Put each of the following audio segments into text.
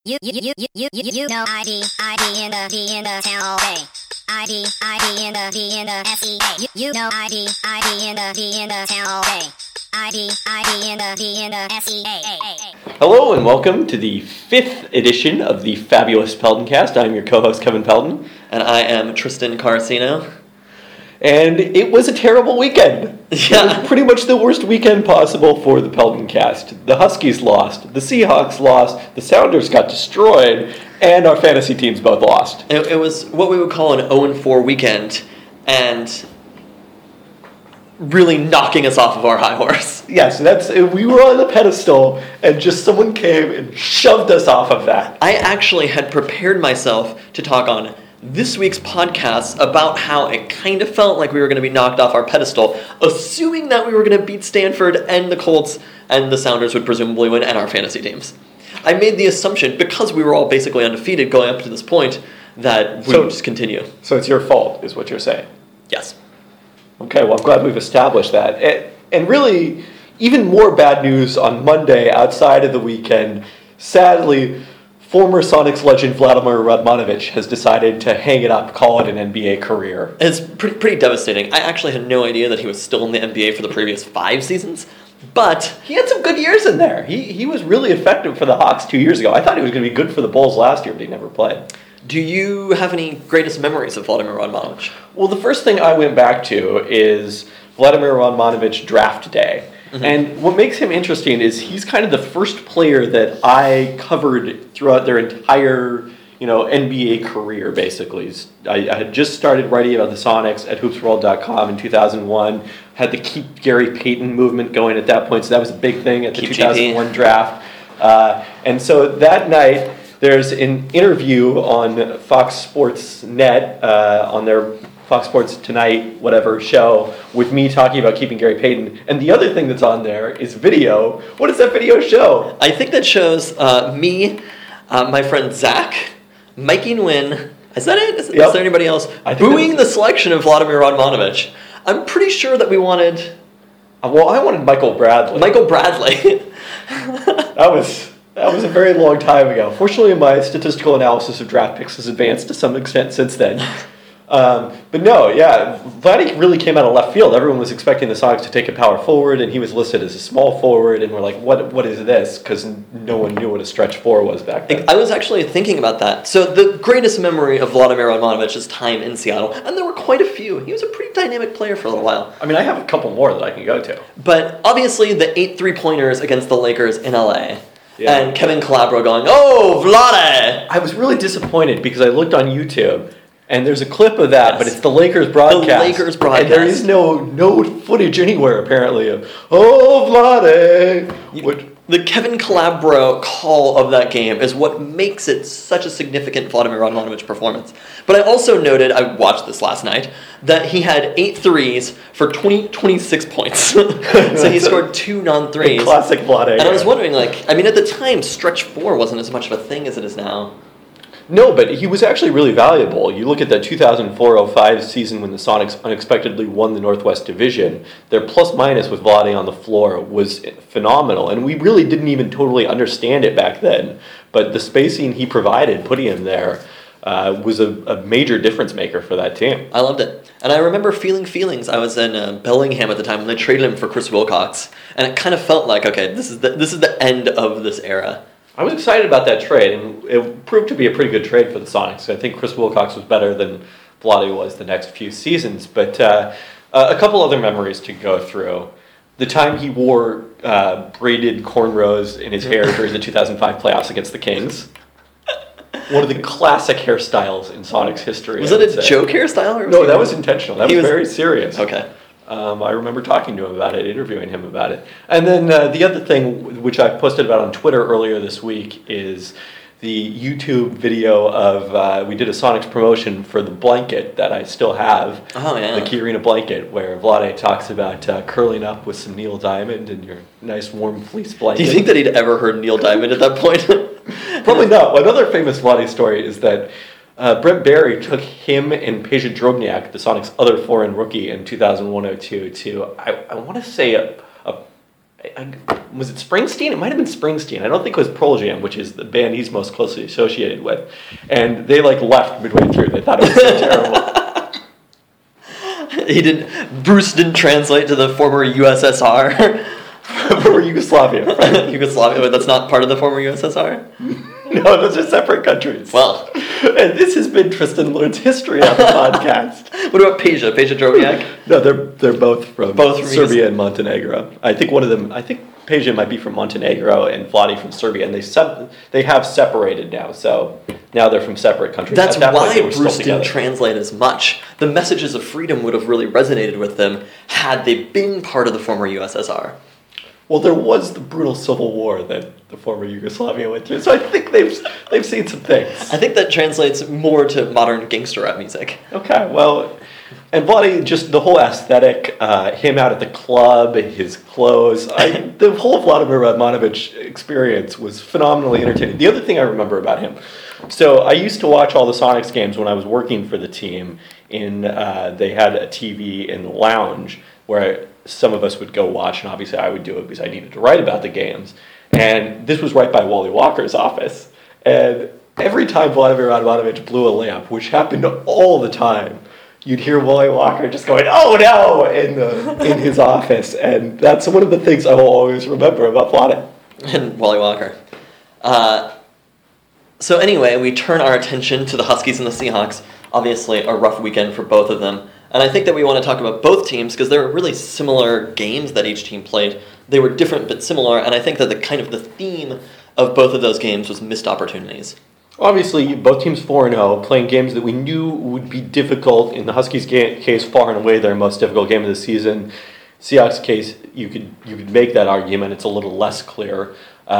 You know ID in the town all day. ID in the SEA. You know ID in the town all day. ID in the SEA. Hello and welcome to the 5th edition of the Fabulous Peltoncast. I'm your co-host Kevin Pelton. And I am Tristan Carcino. And it was a terrible weekend. Yeah. It was pretty much the worst weekend possible for the Peltoncast. The Huskies lost, the Seahawks lost, the Sounders got destroyed, and our fantasy teams both lost. It was what we would call an 0-4 weekend, and really knocking us off of our high horse. Yes, we were on the pedestal, and just someone came and shoved us off of that. I actually had prepared myself to talk on this week's podcast about how it kind of felt like we were going to be knocked off our pedestal, assuming that we were going to beat Stanford and the Colts, and the Sounders would presumably win, and our fantasy teams. I made the assumption, because we were all basically undefeated going up to this point, that we would just continue. So it's your fault, is what you're saying? Yes. Okay, well, I'm glad we've established that. And really, even more bad news on Monday outside of the weekend. Sadly, former Sonics legend Vladimir Radmanovich has decided to hang it up, call it an NBA career. It's pretty devastating. I actually had no idea that he was still in the NBA for the previous 5 seasons, but he had some good years in there. He was really effective for the Hawks 2 years ago. I thought he was going to be good for the Bulls last year, but he never played. Do you have any greatest memories of Vladimir Radmanovich? Well, the first thing I went back to is Vladimir Radmanovich draft day. Mm-hmm. And what makes him interesting is he's kind of the first player that I covered throughout their entire, NBA career, basically. I had just started writing about the Sonics at hoopsworld.com in 2001, had the Keep Gary Payton movement going at that point, so that was a big thing at the 2001 draft. And so that night, there's an interview on Fox Sports Net, on their Fox Sports Tonight, whatever show, with me talking about keeping Gary Payton. And the other thing that's on there is video. What does that video show? I think that shows me, my friend Zach, Mikey Nguyen. Is that it? Is there anybody else? Booing the selection of Vladimir Radmanovich. I'm pretty sure that we wanted... Well, I wanted Michael Bradley. Michael Bradley. That was a very long time ago. Fortunately, my statistical analysis of draft picks has advanced to some extent since then. But no, yeah, Vladdy really came out of left field. Everyone was expecting the Sonics to take a power forward, and he was listed as a small forward, and we're like, what is this? Because no one knew what a stretch four was back then. I was actually thinking about that. So the greatest memory of Vladimir Radmanovich's time in Seattle, and there were quite a few. He was a pretty dynamic player for a little while. I mean, I have a couple more that I can go to. But obviously the 8 3-pointers against the Lakers in LA. Yeah. And Kevin Calabro going, "Oh, Vlade!" I was really disappointed because I looked on YouTube, and there's a clip of that, but it's the Lakers broadcast. The Lakers broadcast. And there is no footage anywhere, apparently, of, "Oh, Vlade!" The Kevin Calabro call of that game is what makes it such a significant Vladimir Radmanovich performance. But I also noted, I watched this last night, that he had 8 threes for 26 points. So he scored 2 non-threes. Classic Vlade. And I was wondering, at the time, stretch 4 wasn't as much of a thing as it is now. No, but he was actually really valuable. You look at that 2004-05 season when the Sonics unexpectedly won the Northwest Division, their plus-minus with Vlade on the floor was phenomenal, and we really didn't even totally understand it back then. But the spacing he provided, putting him there, was a major difference maker for that team. I loved it. And I remember feeling feelings. I was in Bellingham at the time when they traded him for Chris Wilcox, and it kind of felt like, okay, this is the end of this era. I was excited about that trade, and it proved to be a pretty good trade for the Sonics. I think Chris Wilcox was better than Vlade was the next few seasons. But a couple other memories to go through. The time he wore braided cornrows in his hair during the 2005 playoffs against the Kings. One of the classic hairstyles in Sonics history. Was that a joke hairstyle? Or No, that was intentional. That was very serious. Okay. I remember talking to him about it, interviewing him about it. And then the other thing, which I posted about on Twitter earlier this week, is the YouTube video of, we did a Sonics promotion for the blanket that I still have. Oh, yeah. The Key Arena blanket, where Vlade talks about curling up with some Neil Diamond and your nice warm fleece blanket. Do you think that he'd ever heard Neil Diamond at that point? Probably not. Another famous Vlade story is that Brent Barry took him and Peja Drobniak, the Sonics' other foreign rookie in 2001-02, to, I want to say, was it Springsteen? It might have been Springsteen. I don't think it was Pearl Jam, which is the band he's most closely associated with. And they like left midway through. They thought it was so terrible. Bruce didn't translate to the former USSR. Former Yugoslavia, right? Yugoslavia, but that's not part of the former USSR? No, those are separate countries. Well. And this has been Tristan Learns History on the podcast. What about Peja Drobiak? No, they're both from Serbia and Montenegro. I think Peja might be from Montenegro and Vladi from Serbia, and they have separated now. So now they're from separate countries. That's why Bruce didn't translate as much. The messages of freedom would have really resonated with them had they been part of the former USSR. Well, there was the brutal civil war that the former Yugoslavia went through, so I think they've seen some things. I think that translates more to modern gangster rap music. Okay, well, and Vladi, just the whole aesthetic, him out at the club, his clothes, the whole Vladimir Radmanovic experience was phenomenally entertaining. The other thing I remember about him, so I used to watch all the Sonics games when I was working for the team. They had a TV in the lounge where some of us would go watch, and obviously I would do it because I needed to write about the games. And this was right by Wally Walker's office. And every time Vladimir Radmanovic blew a lamp, which happened all the time, you'd hear Wally Walker just going, "Oh no!" in his office. And that's one of the things I will always remember about Vlad. And Wally Walker. So anyway, we turn our attention to the Huskies and the Seahawks. Obviously, a rough weekend for both of them. And I think that we want to talk about both teams because there were really similar games that each team played. They were different but similar, and I think that the theme of both of those games was missed opportunities. Obviously, both teams 4-0, playing games that we knew would be difficult. In the Huskies' case, far and away their most difficult game of the season. Seahawks' case, you could make that argument. It's a little less clear.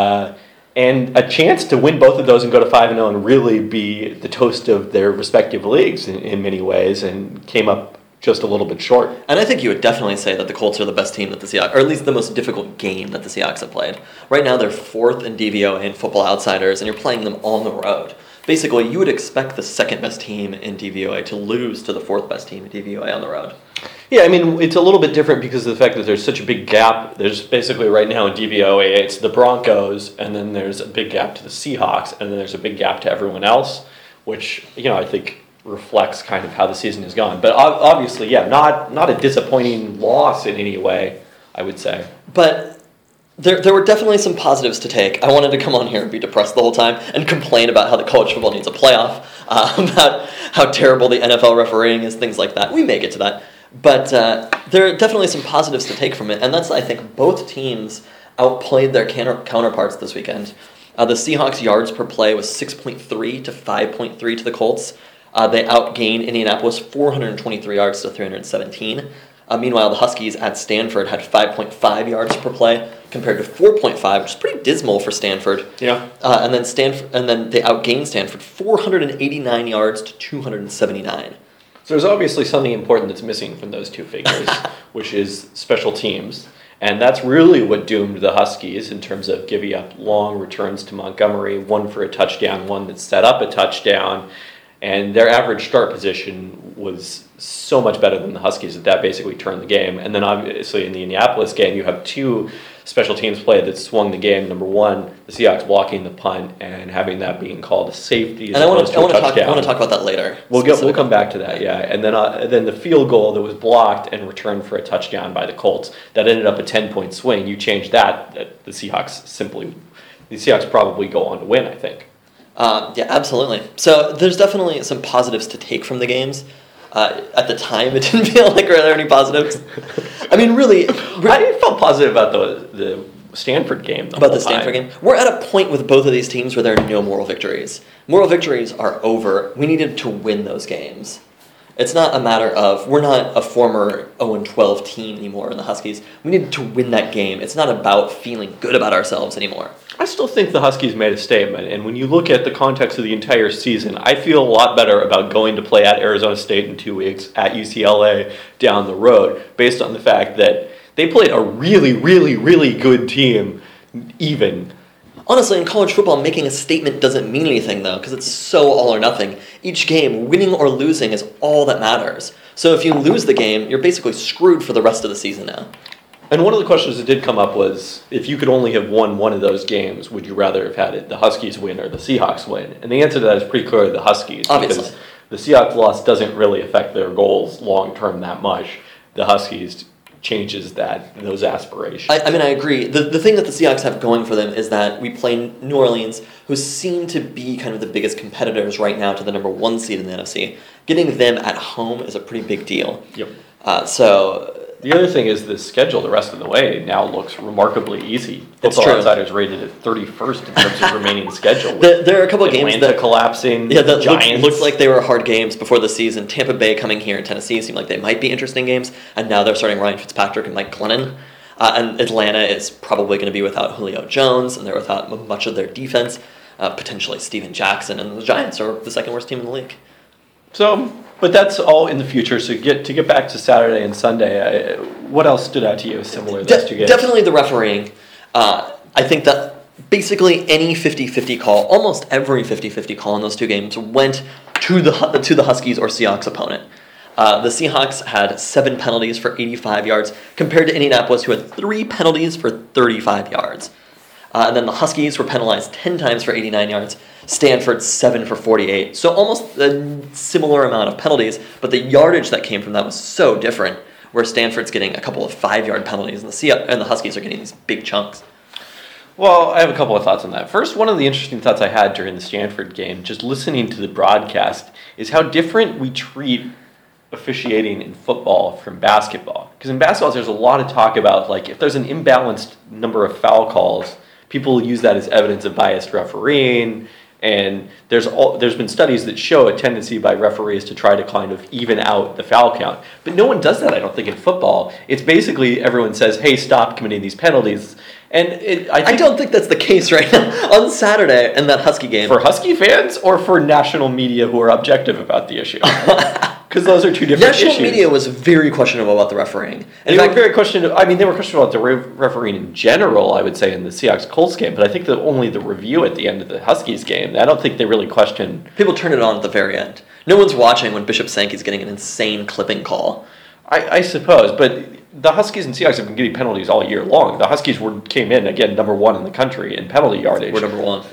And a chance to win both of those and go to 5-0 and really be the toast of their respective leagues in many ways, and came up just a little bit short. And I think you would definitely say that the Colts are the best team that the Seahawks, or at least the most difficult game that the Seahawks have played. Right now they're 4th in DVOA and Football Outsiders, and you're playing them on the road. Basically, you would expect the second best team in DVOA to lose to the 4th best team in DVOA on the road. Yeah, I mean, it's a little bit different because of the fact that there's such a big gap. There's basically right now in DVOA, it's the Broncos, and then there's a big gap to the Seahawks, and then there's a big gap to everyone else, which, I think reflects kind of how the season has gone. But obviously, yeah, not a disappointing loss in any way, I would say. But there were definitely some positives to take. I wanted to come on here and be depressed the whole time and complain about how the college football needs a playoff, about how terrible the NFL refereeing is, things like that. We may get to that. But there are definitely some positives to take from it, and that's, I think, both teams outplayed their counterparts this weekend. The Seahawks' yards per play was 6.3 to 5.3 to the Colts. They outgained Indianapolis 423 yards to 317. Meanwhile, the Huskies at Stanford had 5.5 yards per play compared to 4.5, which is pretty dismal for Stanford. Yeah. And then they outgained Stanford 489 yards to 279. So there's obviously something important that's missing from those two figures, which is special teams. And that's really what doomed the Huskies in terms of giving up long returns to Montgomery, one for a touchdown, one that set up a touchdown. And their average start position was so much better than the Huskies that basically turned the game. And then obviously in the Indianapolis game, you have two special teams play that swung the game. Number one, the Seahawks blocking the punt and having that being called a safety as opposed to a touchdown. I want to talk about that later. We'll come back to that, yeah. And then the field goal that was blocked and returned for a touchdown by the Colts that ended up a 10-point swing. You change that, the Seahawks probably go on to win, I think. Yeah, absolutely. So there's definitely some positives to take from the games. At the time, it didn't feel like there were any positives. I mean, really, I felt positive about the Stanford game. About the Stanford game? We're at a point with both of these teams where there are no moral victories. Moral victories are over. We needed to win those games. It's not a matter of, we're not a former 0-12 team anymore in the Huskies. We needed to win that game. It's not about feeling good about ourselves anymore. I still think the Huskies made a statement, and when you look at the context of the entire season, I feel a lot better about going to play at Arizona State in 2 weeks, at UCLA down the road, based on the fact that they played a really, really, really good team, even. Honestly, in college football, making a statement doesn't mean anything, though, because it's so all or nothing. Each game, winning or losing, is all that matters. So if you lose the game, you're basically screwed for the rest of the season now. And one of the questions that did come up was, if you could only have won one of those games, would you rather have had the Huskies win or the Seahawks win? And the answer to that is pretty clearly the Huskies. Obviously. Because the Seahawks loss doesn't really affect their goals long term that much. The Huskies changes those aspirations. I mean, I agree. The thing that the Seahawks have going for them is that we play New Orleans, who seem to be kind of the biggest competitors right now to the number 1 seed in the NFC. Getting them at home is a pretty big deal. Yep. So the other thing is the schedule the rest of the way now looks remarkably easy. It's Football true. Outsiders rated at 31st in terms of remaining schedule. There are a couple of games Atlanta that collapsing. that Giants looked like they were hard games before the season. Tampa Bay coming here in Tennessee seemed like they might be interesting games, and now they're starting Ryan Fitzpatrick and Mike Glennon. And Atlanta is probably going to be without Julio Jones, and they're without much of their defense, potentially Steven Jackson, and the Giants are the second worst team in the league. So, but that's all in the future. So to get back to Saturday and Sunday, what else stood out to you as similar to those two games? Definitely the refereeing. I think that basically any 50-50 call, almost every 50-50 call in those two games went to the Huskies or Seahawks opponent. The Seahawks had 7 penalties for 85 yards compared to Indianapolis, who had 3 penalties for 35 yards. And then the Huskies were penalized 10 times for 89 yards. Stanford 7 for 48. So almost a similar amount of penalties, but the yardage that came from that was so different, where Stanford's getting a couple of 5-yard penalties and the Huskies are getting these big chunks. Well, I have a couple of thoughts on that. First, one of the interesting thoughts I had during the Stanford game, just listening to the broadcast, is how different we treat officiating in football from basketball. Because in basketball, there's a lot of talk about, like, if there's an imbalanced number of foul calls, people use that as evidence of biased refereeing. And there's been studies that show a tendency by referees to try to kind of even out the foul count. But no one does that, I don't think, in football. It's basically everyone says, hey, stop committing these penalties. And I don't think that's the case right now. On Saturday in that Husky game. For Husky fans or for national media who are objective about the issue? Because those are two different National issues. media was very questionable about the refereeing. They were very questionable. I mean, they were questionable about the refereeing in general, I would say, in the Seahawks-Colts game. But I think that only the review at the end of the Huskies game, I don't think they really questioned. People turned it on at the very end. No one's watching when Bishop Sankey's getting an insane clipping call. I suppose, but the Huskies and Seahawks have been getting penalties all year long. The Huskies came in, again, number 1 in the country in penalty yardage. We're number 1.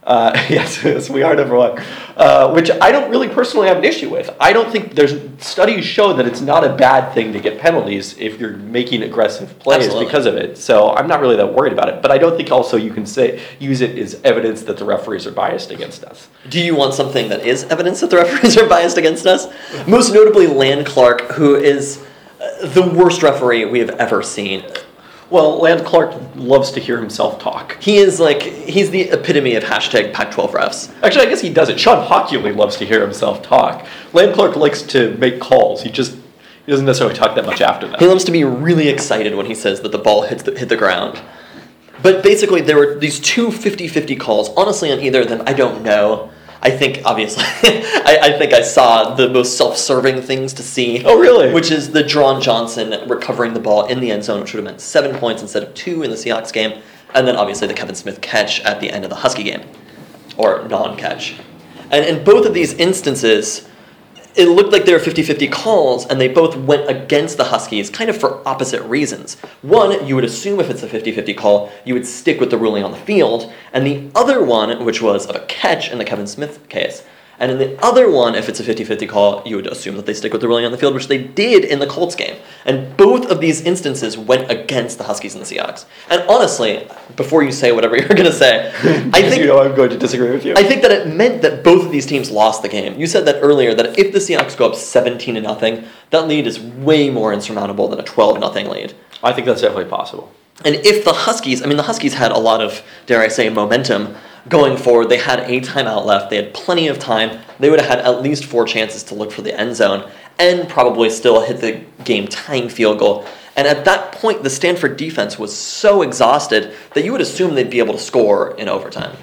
Yes, we are number 1, which I don't really personally have an issue with. I don't think studies show that it's not a bad thing to get penalties if you're making aggressive plays Absolutely. because of it. So I'm not really that worried about it. But I don't think also you can use it as evidence that the referees are biased against us. Do you want something that is evidence that the referees are biased against us? Most notably, Land Clark, who is the worst referee we have ever seen. Well, Land Clark loves to hear himself talk. He's the epitome of hashtag Pac-12 refs. Actually, I guess he doesn't. Sean Hockley loves to hear himself talk. Land Clark likes to make calls. He doesn't necessarily talk that much after that. He loves to be really excited when he says that the ball hit the ground. But basically, there were these two 50-50 calls. Honestly, on either of them, I don't know. I think, obviously, I think I saw the most self-serving things to see. Oh, really? Which is the Dron Johnson recovering the ball in the end zone, which would have meant 7 points instead of 2 in the Seahawks game. And then, obviously, the Kevin Smith catch at the end of the Husky game. Or non-catch. And in both of these instances, it looked like there were 50-50 calls, and they both went against the Huskies, kind of for opposite reasons. One, you would assume if it's a 50-50 call, you would stick with the ruling on the field, and the other one, which was of a catch in the Kevin Smith case, and in the other one, if it's a 50-50 call, you would assume that they stick with the ruling on the field, which they did in the Colts game. And both of these instances went against the Huskies and the Seahawks. And honestly, before you say whatever you're going to say, I think I'm going to disagree with you. I think that it meant that both of these teams lost the game. You said that earlier, that if the Seahawks go up 17-0, that lead is way more insurmountable than a 12-0 lead. I think that's definitely possible. And if the Huskies had a lot of, dare I say, momentum going forward. They had a timeout left. They had plenty of time. They would have had at least 4 chances to look for the end zone and probably still hit the game-tying field goal. And at that point, the Stanford defense was so exhausted that you would assume they'd be able to score in overtime.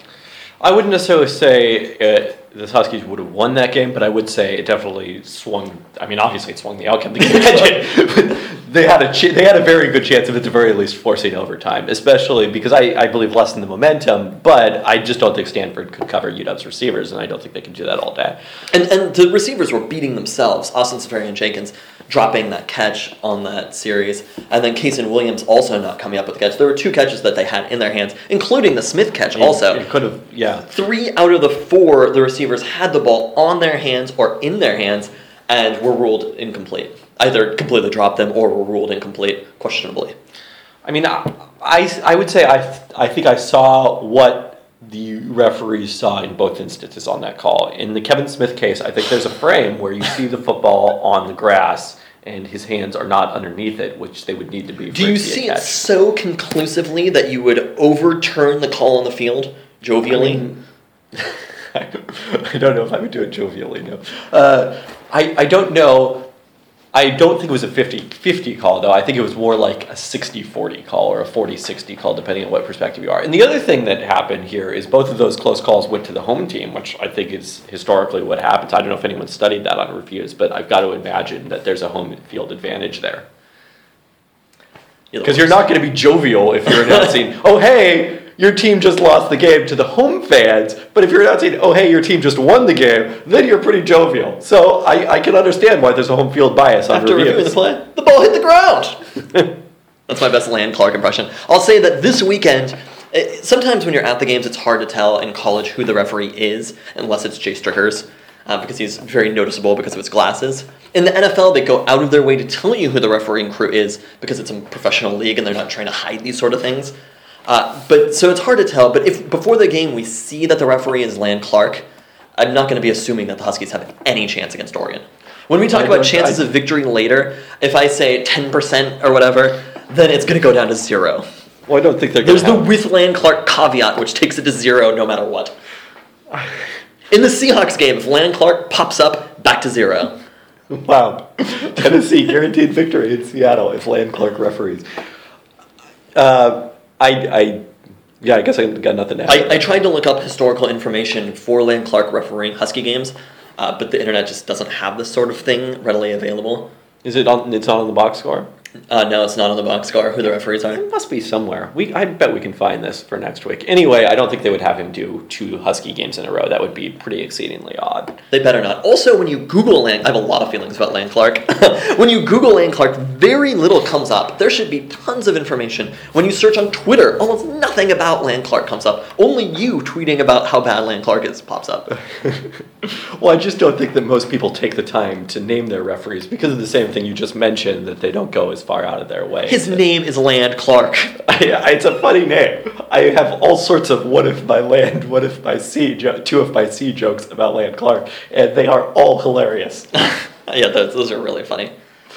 I wouldn't necessarily say the Huskies would have won that game, but I would say it definitely swung. I mean, obviously it swung the outcome of the game. they had a very good chance of at the very least forcing overtime, especially because I believe less in the momentum, but I just don't think Stanford could cover UW's receivers, and I don't think they can do that all day. And the receivers were beating themselves. Austin Seferian-Jenkins dropping that catch on that series, and then Kason Williams also not coming up with the catch. There were 2 catches that they had in their hands, including the Smith catch also. It could have, yeah. 3 out of the 4, the receivers had the ball on their hands or in their hands and were ruled incomplete. Either completely dropped them or were ruled incomplete, questionably. I mean, I would say I think I saw what the referees saw in both instances on that call. In the Kevin Smith case, I think there's a frame where you see the football on the grass and his hands are not underneath it, which they would need to be. Do you see it so conclusively that you would overturn the call on the field jovially? I don't know if I would do it jovially, no. I don't know. I don't think it was a 50-50 call, though. I think it was more like a 60-40 call or a 40-60 call, depending on what perspective you are. And the other thing that happened here is both of those close calls went to the home team, which I think is historically what happens. I don't know if anyone studied that on reviews, but I've got to imagine that there's a home field advantage there. Because you're not going to be jovial if you're announcing, oh, hey, your team just lost the game to the home fans, but if you're announcing, oh, hey, your team just won the game, then you're pretty jovial. So I can understand why there's a home field bias on After reviewing the play, the ball hit the ground. That's my best Land Clark impression. I'll say that this weekend, sometimes when you're at the games, it's hard to tell in college who the referee is, unless it's Jay Strickers, because he's very noticeable because of his glasses. In the NFL, they go out of their way to tell you who the refereeing crew is because it's a professional league and they're not trying to hide these sort of things. So it's hard to tell, but if before the game we see that the referee is Land Clark, I'm not going to be assuming that the Huskies have any chance against Oregon. When we talk about chances of victory later, if I say 10% or whatever, then it's going to go down to 0. Well, I don't think they're going to There's the with Land Clark caveat, which takes it to 0 no matter what. In the Seahawks game, if Land Clark pops up, back to 0. Wow. Tennessee guaranteed victory in Seattle if Land Clark referees. I guess I got nothing to add. I tried to look up historical information for Land Clark refereeing Husky games, but the internet just doesn't have this sort of thing readily available. Is it on? It's not on the box score? No, it's not on the box score, who the referees are. It must be somewhere. I bet we can find this for next week. Anyway, I don't think they would have him do 2 Husky games in a row. That would be pretty exceedingly odd. They better not. Also, when you Google Land... I have a lot of feelings about Land Clark. When you Google Land Clark, very little comes up. There should be tons of information. When you search on Twitter, almost nothing about Land Clark comes up. Only you tweeting about how bad Land Clark is pops up. Well, I just don't think that most people take the time to name their referees because of the same thing you just mentioned, that they don't go as far out of their way. His name is Land Clark. It's a funny name. I have all sorts of what if by land, what if by sea, 2 if by sea jokes about Land Clark, and they are all hilarious. Yeah, those are really funny.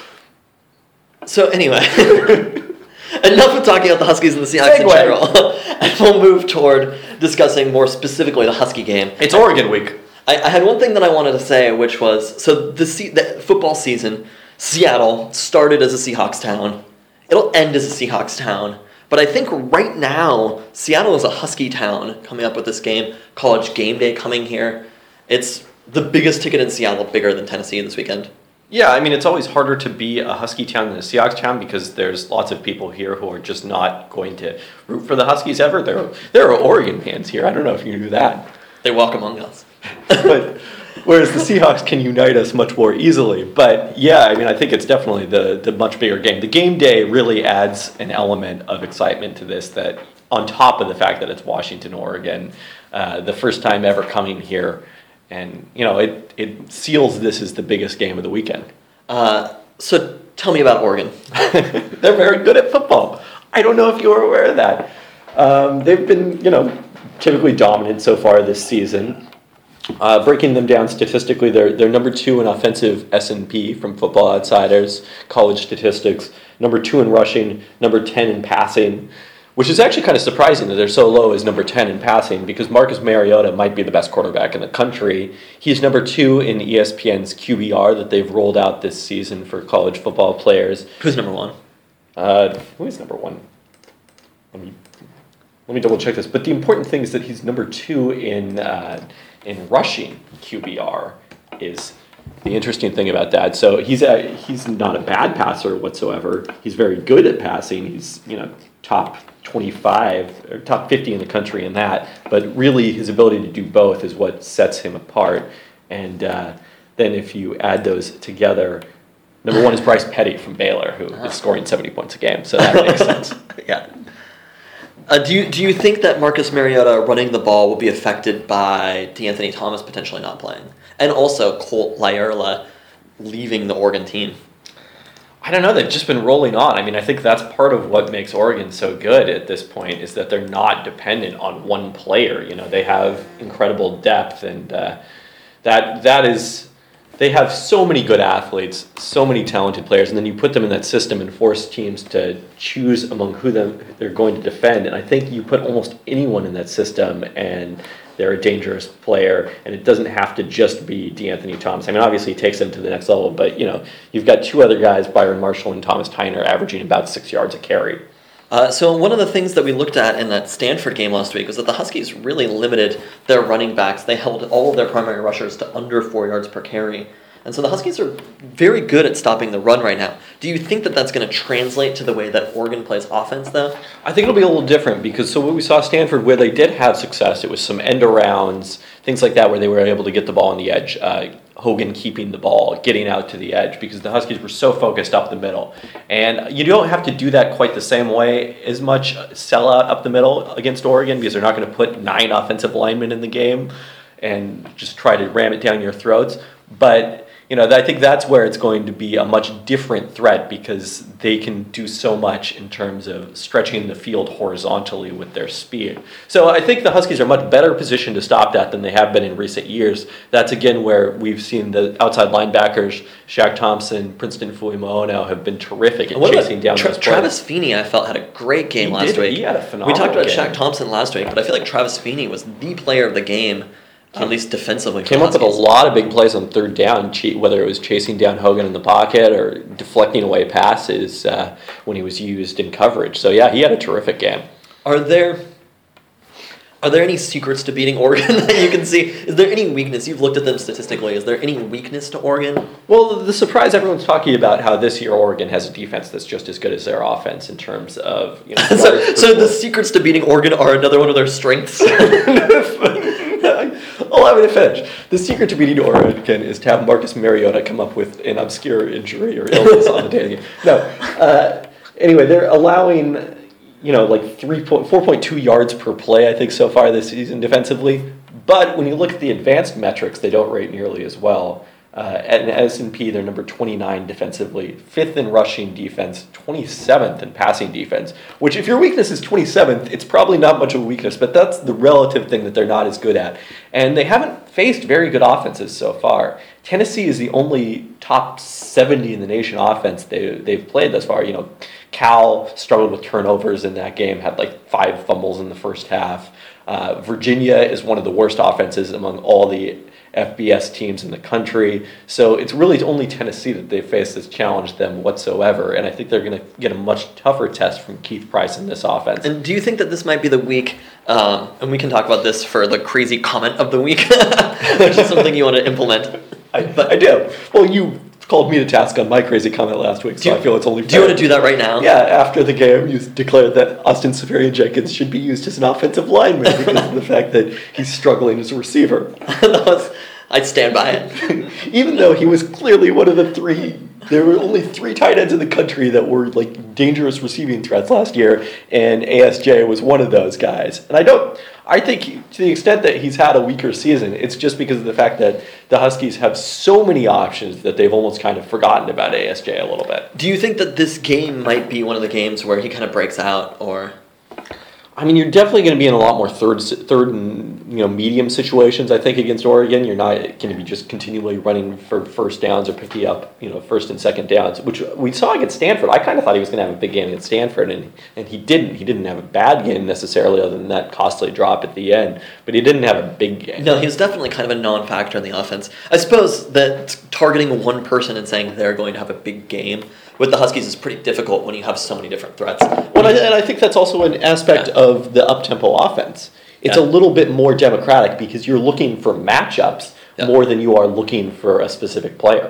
So anyway, enough of talking about the Huskies and the Seahawks in general. And we'll move toward discussing more specifically the Husky game. It's Oregon week. I had one thing that I wanted to say, which was, so the football season, Seattle started as a Seahawks town. It'll end as a Seahawks town. But I think right now, Seattle is a Husky town coming up with this game. College game day coming here. It's the biggest ticket in Seattle, bigger than Tennessee this weekend. Yeah, I mean, it's always harder to be a Husky town than a Seahawks town because there's lots of people here who are just not going to root for the Huskies ever. There are Oregon fans here. I don't know if you knew that. They walk among us. But whereas the Seahawks can unite us much more easily. But yeah, I mean, I think it's definitely the much bigger game. The game day really adds an element of excitement to this that on top of the fact that it's Washington, Oregon, the first time ever coming here. And, you know, it seals this as the biggest game of the weekend. So tell me about Oregon. They're very good at football. I don't know if you were aware of that. They've been, typically dominant so far this season. Breaking them down statistically, they're number 2 in offensive S&P from Football Outsiders, college statistics, number 2 in rushing, number 10 in passing, which is actually kind of surprising that they're so low as number 10 in passing because Marcus Mariota might be the best quarterback in the country. He's number 2 in ESPN's QBR that they've rolled out this season for college football players. Who's number 1? Who is number 1? Let me double check this. But the important thing is that he's number 2 in rushing QBR is the interesting thing about that, so he's not a bad passer whatsoever. He's very good at passing. He's top 25 or top 50 in the country in that. But really, his ability to do both is what sets him apart. And then if you add those together, number one is Bryce Petty from Baylor, who is scoring 70 points a game. So that makes sense. Yeah. Do you think that Marcus Mariota running the ball will be affected by DeAnthony Thomas potentially not playing? And also Colt Lyerla leaving the Oregon team? I don't know. They've just been rolling on. I mean, I think that's part of what makes Oregon so good at this point is that they're not dependent on one player. They have incredible depth, and that is... They have so many good athletes, so many talented players, and then you put them in that system and force teams to choose among who they're going to defend. And I think you put almost anyone in that system, and they're a dangerous player, and it doesn't have to just be DeAnthony Thomas. I mean, obviously he takes them to the next level, but you've got two other guys, Byron Marshall and Thomas Tyner, averaging about 6 yards a carry. So one of the things that we looked at in that Stanford game last week was that the Huskies really limited their running backs. They held all of their primary rushers to under 4 yards per carry. And so the Huskies are very good at stopping the run right now. Do you think that that's going to translate to the way that Oregon plays offense, though? I think it'll be a little different because what we saw Stanford, where they did have success, it was some end-arounds, things like that, where they were able to get the ball on the edge. Hogan keeping the ball, getting out to the edge, because the Huskies were so focused up the middle. And you don't have to do that quite the same way as much sellout up the middle against Oregon, because they're not going to put 9 offensive linemen in the game and just try to ram it down your throats. But I think that's where it's going to be a much different threat because they can do so much in terms of stretching the field horizontally with their speed. So I think the Huskies are much better positioned to stop that than they have been in recent years. That's, again, where we've seen the outside linebackers, Shaq Thompson, Princeton Fuimaono, have been terrific at chasing down those plays. Travis Feeney, I felt, had a great game last week. He had a phenomenal We talked about game. Shaq Thompson last week, but I feel like Travis Feeney was the player of the game. At least defensively. Came up with a lot of big plays on third down, whether it was chasing down Hogan in the pocket or deflecting away passes when he was used in coverage. So, yeah, he had a terrific game. Are there any secrets to beating Oregon that you can see? Is there any weakness? You've looked at them statistically. Is there any weakness to Oregon? Well, the surprise, everyone's talking about how this year Oregon has a defense that's just as good as their offense in terms of... So the secrets to beating Oregon are another one of their strengths? Allow me to finish. The secret to beating Oregon is to have Marcus Mariota come up with an obscure injury or illness on the day of the game. No. Anyway, they're allowing, like 4.2 yards per play, I think, so far this season defensively. But when you look at the advanced metrics, they don't rate nearly as well. At an S&P, they're number 29 defensively, 5th in rushing defense, 27th in passing defense, which if your weakness is 27th, it's probably not much of a weakness, but that's the relative thing that they're not as good at. And they haven't faced very good offenses so far. Tennessee is the only top 70 in the nation offense they've played thus far. Cal struggled with turnovers in that game, had like 5 fumbles in the first half. Virginia is one of the worst offenses among all the FBS teams in the country. So it's really only Tennessee that they face that's challenged them whatsoever. And I think they're going to get a much tougher test from Keith Price in this offense. And do you think that this might be the week, and we can talk about this for the crazy comment of the week, which is something you want to implement? I do. Well, you called me to task on my crazy comment last week, so I feel it's only fair. Do you want to do that right now? Yeah, after the game, you declared that Austin Seferian-Jenkins should be used as an offensive lineman because of the fact that he's struggling as a receiver. I'd stand by it. Even though he was clearly one of the 3, there were only 3 tight ends in the country that were like dangerous receiving threats last year, and ASJ was one of those guys. And I think to the extent that he's had a weaker season, it's just because of the fact that the Huskies have so many options that they've almost kind of forgotten about ASJ a little bit. Do you think that this game might be one of the games where he kind of breaks out, or... I mean, you're definitely going to be in a lot more third and medium situations. I think against Oregon, you're not going to be just continually running for first downs or picking up first and second downs, which we saw against Stanford. I kind of thought he was going to have a big game against Stanford, and he didn't. He didn't have a bad game necessarily, other than that costly drop at the end. But he didn't have a big game. No, he was definitely kind of a non-factor in the offense. I suppose that targeting one person and saying they're going to have a big game with the Huskies is pretty difficult when you have so many different threats. Well, and I think that's also an aspect of the up-tempo offense. it's a little bit more democratic because you're looking for matchups more than you are looking for a specific player.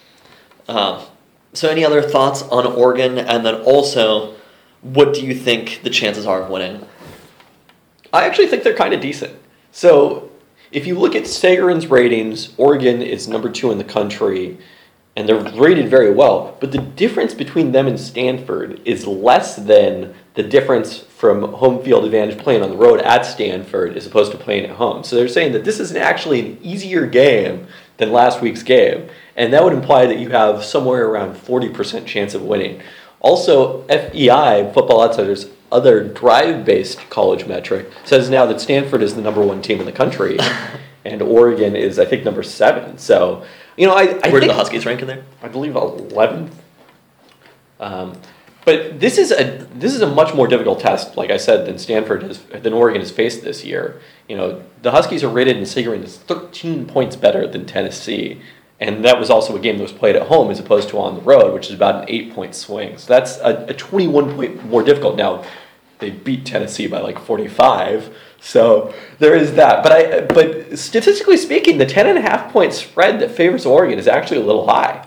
So any other thoughts on Oregon? And then also, what do you think the chances are of winning? I actually think they're kind of decent. So if you look at Sagarin's ratings, Oregon is number 2 in the country, and they're rated very well. But the difference between them and Stanford is less than the difference from home field advantage playing on the road at Stanford as opposed to playing at home. So they're saying that this is actually an easier game than last week's game. And that would imply that you have somewhere around 40% chance of winning. Also, FEI, Football Outsiders' other drive-based college metric, says now that Stanford is the number 1 team in the country, and Oregon is, I think, number 7. So, I Where do the Huskies rank in there? I believe 11th. But this is a much more difficult test, like I said, than Oregon has faced this year. The Huskies are rated in Sagarin as 13 points better than Tennessee. And that was also a game that was played at home as opposed to on the road, which is about an 8-point swing. So that's a 21-point more difficult. Now, they beat Tennessee by like 45, so there is that. But statistically speaking, the 10.5-point spread that favors Oregon is actually a little high.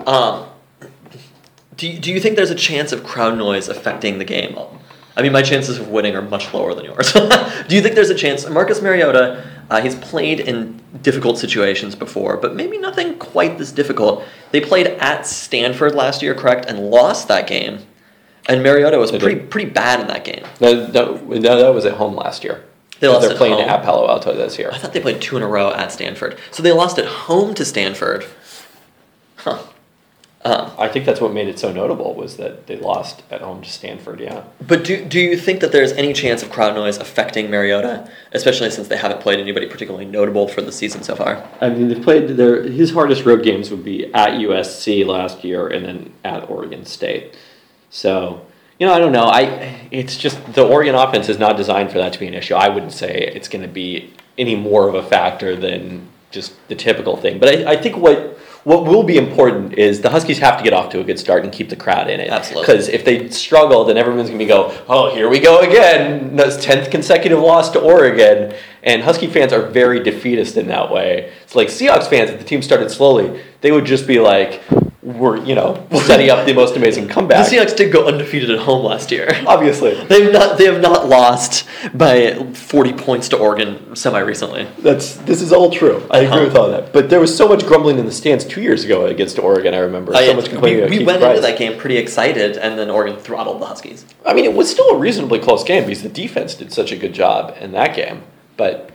Do you think there's a chance of crowd noise affecting the game? I mean, my chances of winning are much lower than yours. Do you think there's a chance? Marcus Mariota, he's played in difficult situations before, but maybe nothing quite this difficult. They played at Stanford last year, correct, and lost that game. And Mariota was pretty bad in that game. No, that was at home last year. They're playing at Palo Alto this year. I thought they played 2 in a row at Stanford. So they lost at home to Stanford. Huh. I think that's what made it so notable was that they lost at home to Stanford, yeah. But do you think that there's any chance of crowd noise affecting Mariota, especially since they haven't played anybody particularly notable for the season so far? I mean, they've played his hardest road games would be at USC last year and then at Oregon State. So, I don't know. It's just the Oregon offense is not designed for that to be an issue. I wouldn't say it's going to be any more of a factor than just the typical thing. But I think what will be important is the Huskies have to get off to a good start and keep the crowd in it. Absolutely. Because if they struggle, then everyone's going to oh, here we go again. That's 10th consecutive loss to Oregon. And Husky fans are very defeatist in that way. It's like Seahawks fans, if the team started slowly, they would just be like, we're, setting up the most amazing comeback. The Seahawks did go undefeated at home last year. Obviously. They have not lost by 40 points to Oregon semi-recently. This is all true. I agree with all that. But there was so much grumbling in the stands 2 years ago against Oregon, I remember. So much complaining about we Keith went Price. into that game pretty excited, and then Oregon throttled the Huskies. I mean, it was still a reasonably close game because the defense did such a good job in that game. But,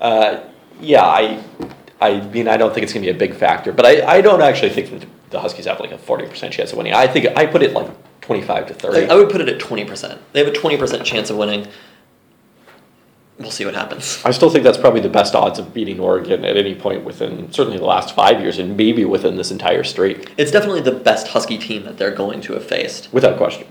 I mean, I don't think it's going to be a big factor. But I don't actually think that the Huskies have like a 40% chance of winning. I think I put it like 25 to 30. I would put it at 20%. They have a 20% chance of winning. We'll see what happens. I still think that's probably the best odds of beating Oregon at any point within certainly the last 5 years and maybe within this entire streak. It's definitely the best Husky team that they're going to have faced. Without question.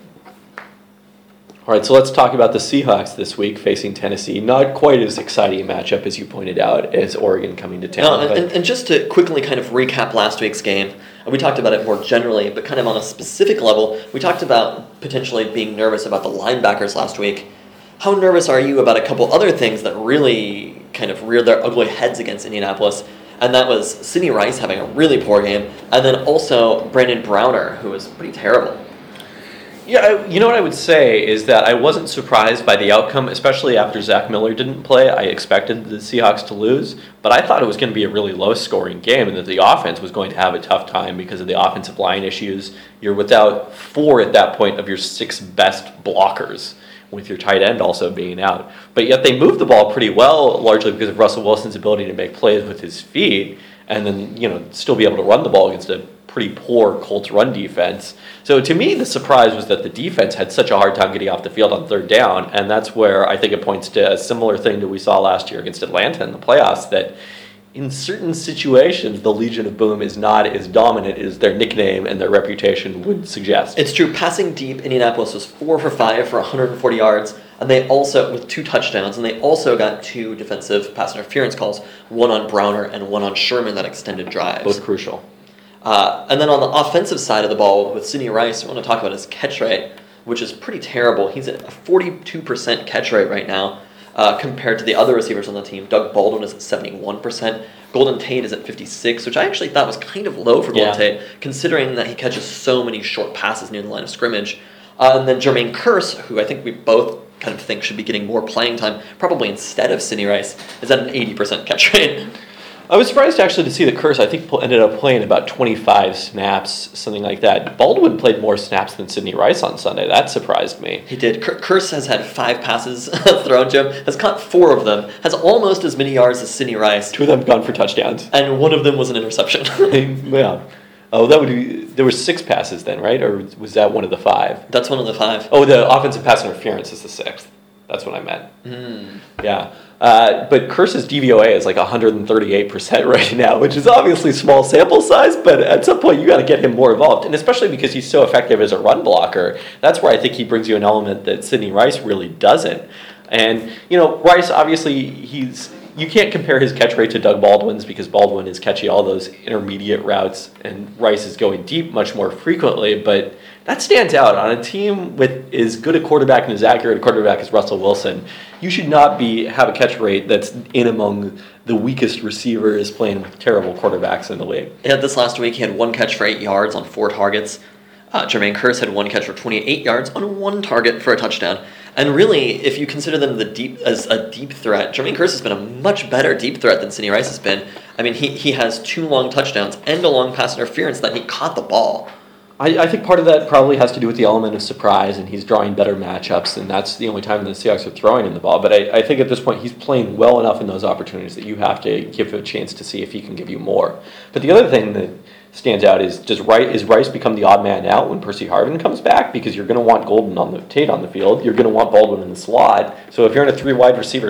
All right, so let's talk about the Seahawks this week facing Tennessee. Not quite as exciting a matchup, as you pointed out, as Oregon coming to town. And just to quickly kind of recap last week's game, we talked about it more generally, but kind of on a specific level, we talked about potentially being nervous about the linebackers last week. How nervous are you about a couple other things that really kind of reared their ugly heads against Indianapolis? And that was Sidney Rice having a really poor game, and then also Brandon Browner, who was pretty terrible. Yeah, you know what I would say is that I wasn't surprised by the outcome, especially after Zach Miller didn't play. I expected the Seahawks to lose, but I thought it was going to be a really low-scoring game and that the offense was going to have a tough time because of the offensive line issues. You're without 4 at that point of your 6 best blockers, with your tight end also being out. But yet they moved the ball pretty well, largely because of Russell Wilson's ability to make plays with his feet and then, still be able to run the ball against a pretty poor Colts run defense. So to me, the surprise was that the defense had such a hard time getting off the field on third down, and that's where I think it points to a similar thing that we saw last year against Atlanta in the playoffs, that in certain situations, the Legion of Boom is not as dominant as their nickname and their reputation would suggest. It's true. Passing deep, Indianapolis was 4 for 5 for 140 yards, and they also, with 2 touchdowns, and they also got 2 defensive pass interference calls, one on Browner and one on Sherman that extended drives. Both crucial. And then on the offensive side of the ball, with Sidney Rice, I want to talk about his catch rate, which is pretty terrible. He's at a 42% catch rate right now. compared to the other receivers on the team. Doug Baldwin is at 71%. Golden Tate is at 56%, which I actually thought was kind of low for Golden Tate, considering that he catches so many short passes near the line of scrimmage. And then Jermaine Kearse, who I think we both kind of think should be getting more playing time, probably instead of Sidney Rice, is at an 80% catch rate. I was surprised actually to see that Kearse, I think, ended up playing about 25 snaps, something like that. Baldwin played more snaps than Sidney Rice on Sunday. That surprised me. He did. Kearse has had 5 passes thrown to him, has caught 4 of them, has almost as many yards as Sidney Rice. 2 of them gone for touchdowns. And 1 of them was an interception. Yeah. Oh, that would be. There were 6 passes then, right? Or was that one of the 5? That's one of the 5. Oh, the offensive pass interference is the 6th. That's what I meant. Yeah. But Kearse's DVOA is like 138% right now, which is obviously small sample size, but at some point you got to get him more involved. And especially because he's so effective as a run blocker, that's where I think he brings you an element that Sidney Rice really doesn't. And, Rice, obviously, you can't compare his catch rate to Doug Baldwin's because Baldwin is catching all those intermediate routes and Rice is going deep much more frequently, but that stands out on a team with as good a quarterback and as accurate a quarterback as Russell Wilson. You should not have a catch rate that's in among the weakest receivers playing with terrible quarterbacks in the league. Yeah, this last week he had 1 catch for 8 yards on 4 targets. Jermaine Kearse had 1 catch for 28 yards on 1 target for a touchdown. And really, if you consider them as a deep threat, Jermaine Kearse has been a much better deep threat than Sidney Rice has been. I mean, he has 2 long touchdowns and a long pass interference that he caught the ball. I think part of that probably has to do with the element of surprise, and he's drawing better matchups, and that's the only time the Seahawks are throwing him the ball. But I think at this point he's playing well enough in those opportunities that you have to give him a chance to see if he can give you more. But the other thing that stands out is Rice become the odd man out when Percy Harvin comes back? Because you're going to want Tate on the field. You're going to want Baldwin in the slot. So if you're in a 3 wide receiver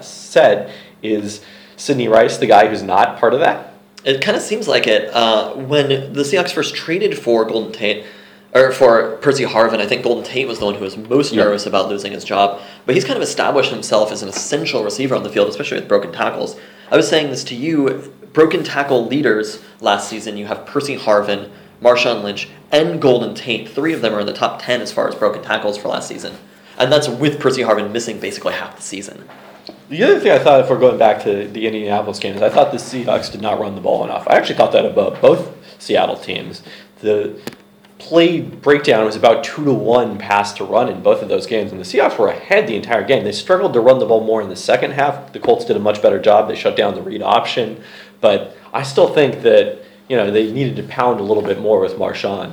set, is Sidney Rice the guy who's not part of that? It kind of seems like it. When the Seahawks first traded for Golden Tate, or for Percy Harvin, I think Golden Tate was the one who was most nervous about losing his job. But he's kind of established himself as an essential receiver on the field, especially with broken tackles. I was saying this to you, broken tackle leaders last season, you have Percy Harvin, Marshawn Lynch, and Golden Tate. 3 of them are in the top 10 as far as broken tackles for last season. And that's with Percy Harvin missing basically half the season. The other thing I thought, if we're going back to the Indianapolis game, is I thought the Seahawks did not run the ball enough. I actually thought that about both Seattle teams. The play breakdown was about 2-to-1 pass to run in both of those games, and the Seahawks were ahead the entire game. They struggled to run the ball more in the second half. The Colts did a much better job. They shut down the read option, but I still think that they needed to pound a little bit more with Marshawn.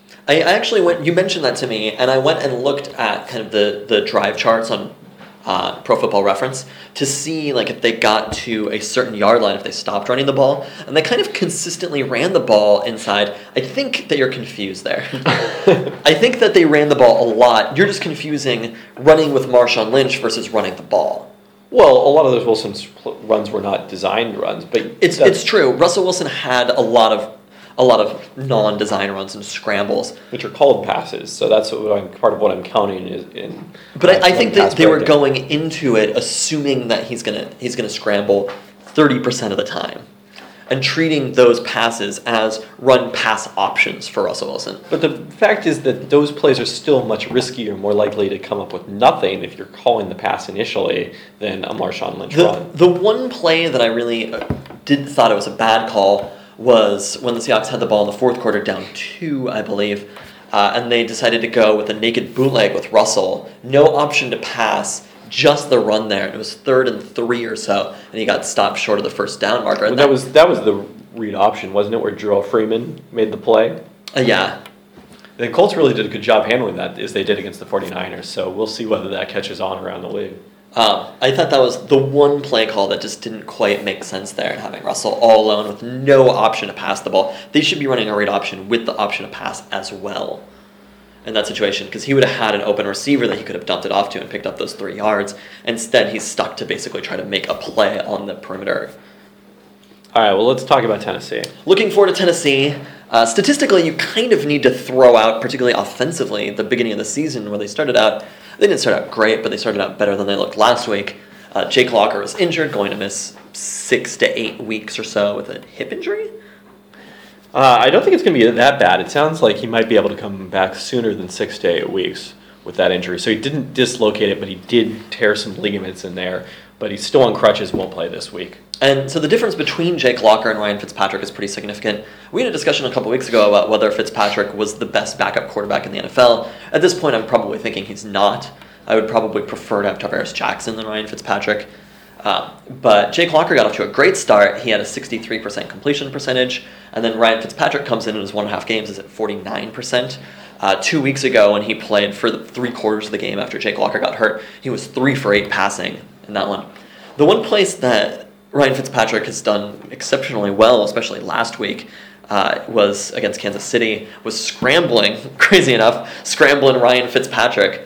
I actually went. You mentioned that to me, and I went and looked at kind of the drive charts on Pro Football Reference to see if they got to a certain yard line if they stopped running the ball, and they kind of consistently ran the ball inside. I think that you're confused there. I think that they ran the ball a lot. You're just confusing running with Marshawn Lynch versus running the ball. Well, a lot of those Wilson's runs were not designed runs, but it's true. Russell Wilson had a lot of non-design runs and scrambles, which are called passes. So that's part of what I'm counting in. But I think that they were going into it assuming that he's gonna scramble 30% of the time, and treating those passes as run-pass options for Russell Wilson. But the fact is that those plays are still much riskier, more likely to come up with nothing if you're calling the pass initially than a Marshawn Lynch run. The one play that I really thought it was a bad call was when the Seahawks had the ball in the 4th quarter down 2, I believe, and they decided to go with a naked bootleg with Russell. No option to pass, just the run there. It was 3rd and 3 or so, and he got stopped short of the first down marker. Well, that was the read option, wasn't it, where Jarrell Freeman made the play? Yeah. The Colts really did a good job handling that, as they did against the 49ers, so we'll see whether that catches on around the league. I thought that was the one play call that just didn't quite make sense there, and having Russell all alone with no option to pass the ball. They should be running a read option with the option to pass as well in that situation, because he would have had an open receiver that he could have dumped it off to and picked up those 3 yards. Instead, he's stuck to basically try to make a play on the perimeter. All right, well, let's talk about Tennessee. Looking forward to Tennessee. Statistically, you kind of need to throw out, particularly offensively, at the beginning of the season where they started out. They didn't start out great, but they started out better than they looked last week. Jake Locker was injured, going to miss 6 to 8 weeks or so with a hip injury. I don't think it's going to be that bad. It sounds like he might be able to come back sooner than 6 to 8 weeks, with that injury. So he didn't dislocate it, but he did tear some ligaments in there. But he's still on crutches, won't play this week. And so the difference between Jake Locker and Ryan Fitzpatrick is pretty significant. We had a discussion a couple weeks ago about whether Fitzpatrick was the best backup quarterback in the NFL. At this point, I'm probably thinking he's not. I would probably prefer to have Tavares Jackson than Ryan Fitzpatrick. But Jake Locker got off to a great start. He had a 63% completion percentage. And then Ryan Fitzpatrick comes in his 1.5 games is at 49%. 2 weeks ago when he played for the 3 quarters of the game after Jake Locker got hurt, he was 3 for 8 passing in that one. The one place that Ryan Fitzpatrick has done exceptionally well, especially last week, was against Kansas City, was scrambling, crazy enough, scrambling Ryan Fitzpatrick.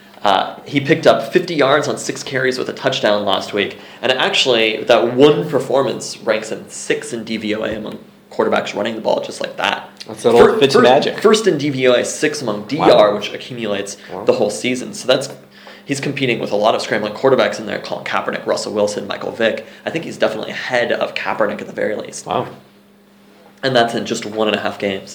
He picked up 50 yards on 6 carries with a touchdown last week, and actually that one performance ranks him 6th in DVOA among quarterbacks running the ball just like that. That's that old Fitz magic. First in DVOA, 6th among DR, wow. which accumulates the whole season. So he's competing with a lot of scrambling quarterbacks in there, Colin Kaepernick, Russell Wilson, Michael Vick. I think he's definitely ahead of Kaepernick at the very least. Wow. And that's in just 1.5 games.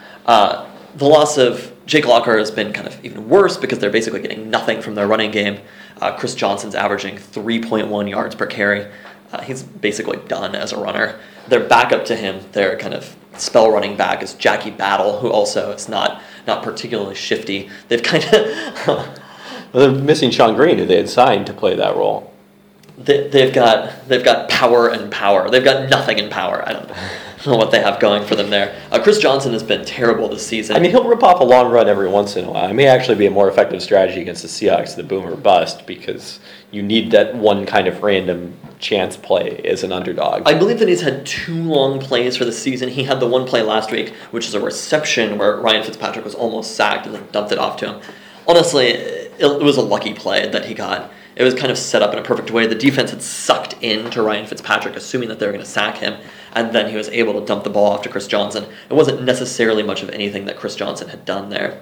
The loss of Jake Locker has been kind of even worse because they're basically getting nothing from their running game. Chris Johnson's averaging 3.1 yards per carry. He's basically done as a runner. Their backup to him, their kind of spell running back, is Jackie Battle, who also is not particularly shifty. They've kind of... Well, they're missing Sean Green, who they had signed to play that role. They've got power and power. They've got nothing in power. I don't know what they have going for them there. Chris Johnson has been terrible this season. I mean, he'll rip off a long run every once in a while. It may actually be a more effective strategy against the Seahawks, the boom or bust, because you need that one kind of random chance play as an underdog. I believe that he's had 2 long plays for the season. He had the one play last week, which is a reception where Ryan Fitzpatrick was almost sacked and then dumped it off to him. Honestly, it was a lucky play that he got. It was kind of set up in a perfect way. The defense had sucked into Ryan Fitzpatrick, assuming that they were going to sack him, and then he was able to dump the ball off to Chris Johnson. It wasn't necessarily much of anything that Chris Johnson had done there.